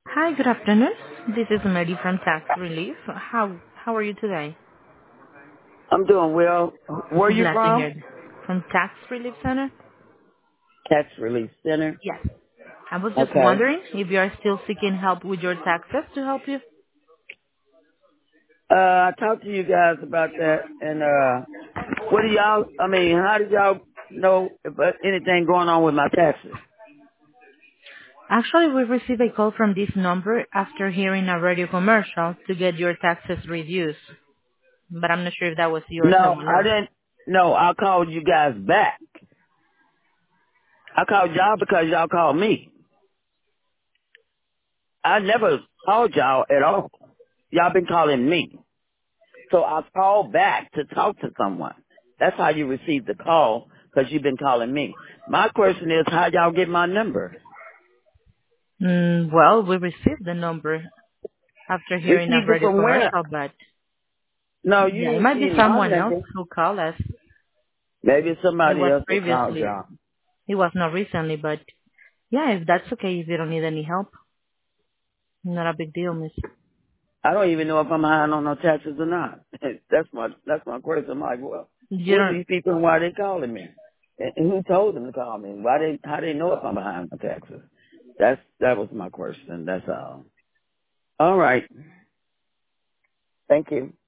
Hi, good afternoon. This is Mary from Tax Relief. How are you today? I'm doing well. Where are you Glad to from? hear that. From Tax Relief Center? Tax Relief Center. Yes. I was just Okay. wondering if you are still seeking help with your taxes to help you. I talked to you guys about that, and what do y'all? I mean, how did y'all know about anything going on with my taxes? Actually, we received a call from this number after hearing a radio commercial to get your taxes reduced, but I'm not sure if that was you or No, someone I else. didn't. No, I called you guys back. I called y'all because y'all called me. I never called y'all at all. Y'all been calling me. So I called back to talk to someone. That's how you received the call, because you've been calling me. My question is, how y'all get my number? Well, we received the number after hearing a Received it radio from where? commercial, but No, you yeah, it didn't might be receive my someone else number. who called us. Maybe it's It somebody was else that called previously. y'all. It was not recently, but yeah, if that's okay, if you don't need any help, not a big deal, miss. I don't even know if I'm behind on no taxes or not. That's my question. I'm like, well, You who are don't, these people and why they calling me? And who told them to call me? How they know if I'm behind on taxes? That was my question. That's all. All right. Thank you.